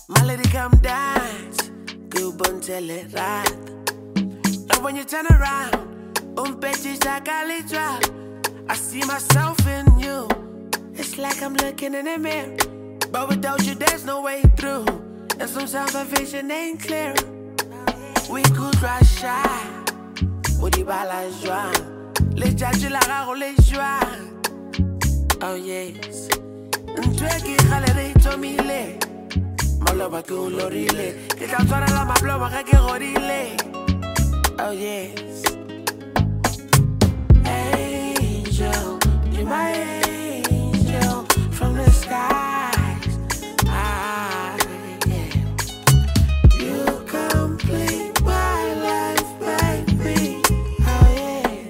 My lady, come dance. Good bun telerat. And when you turn around, I see myself in you. It's like I'm looking in a mirror, but without you, there's no way through. And sometimes my vision ain't clear. We could rush out. Odiba la joie. Les judges la rare les joie. Oh yes. Ntweki khalere tomile. Maloba ke ulorile. Ke tla tswana la maploba ga ke gorile. Oh yes. Angel, you're my angel from the skies. Yeah. You complete my life, baby. Oh yeah.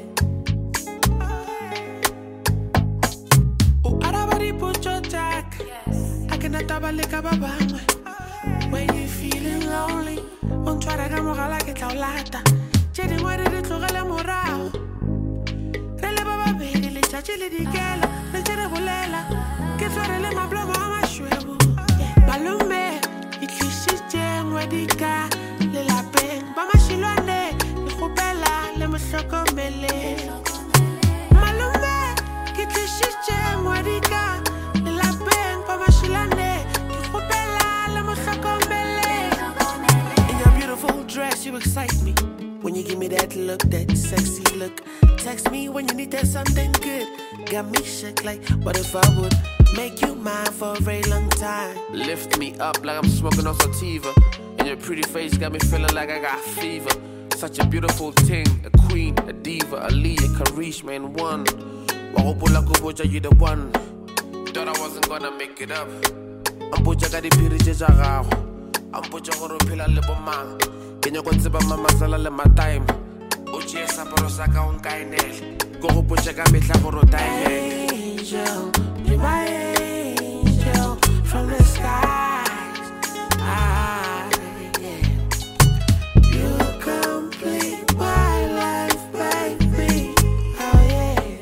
Oh, everybody put your jack. I cannot double like a babang. When you feeling lonely, don't try to come over like it's a lata. Chedi mwere di tlogele morao. Rele baba bedi le chachile di gela. Le chere bolela. Ke tshwarele mablomo a mashwebu. Malume, itlisi jengwe di ka. Le lapeng, ba mashilwane. Ikopela, le mhlokomele. Malume, itlisi jengwe di ka. Le lapeng, ba mashilwane. Ikopela, le mhlokomele. In your beautiful dress, you excite me. When you give me that look, that sexy look. Text me when you need that something good. Got me shook like, what if I would make you mine for a very long time? Lift me up like I'm smoking on sativa. And your pretty face got me feeling like I got fever. Such a beautiful thing, a queen, a diva, a Lee, a Karish, man, one. Wahopula kuboja, you the one. Thought I wasn't gonna make it up. I'm boja got the piri jajagao. I'm boja goro pila lebo man. Kenya kontseba mama zala le matime. Oje saporo saka unkainel. Go boja ka metla goro time. Angel, you're my angel from the skies. Yeah. You complete my life, baby. Oh yeah.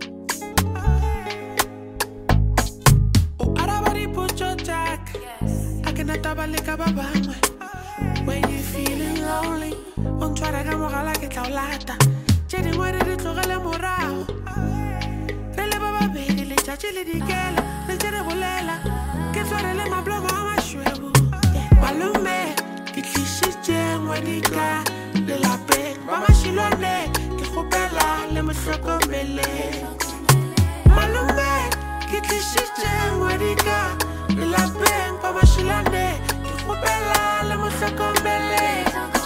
Oh, everybody put your jack. I cannot double like a babang. When you feeling lonely, don't try to come over like it's a lata. Chedi mwere di tlogele morao. Rele baba bedi le chachile di gela. Le chere bolela. Ke tshwarele mablomo a mashwebu. Malume, itlisi jengwe di ka. Le lapeng, ba mashilwane. Ke kgopela, le mhlokomele. Malume, itlisi jengwe di ka. Le lapeng, ba mashilwane. Ke kgopela, le mhlokomele.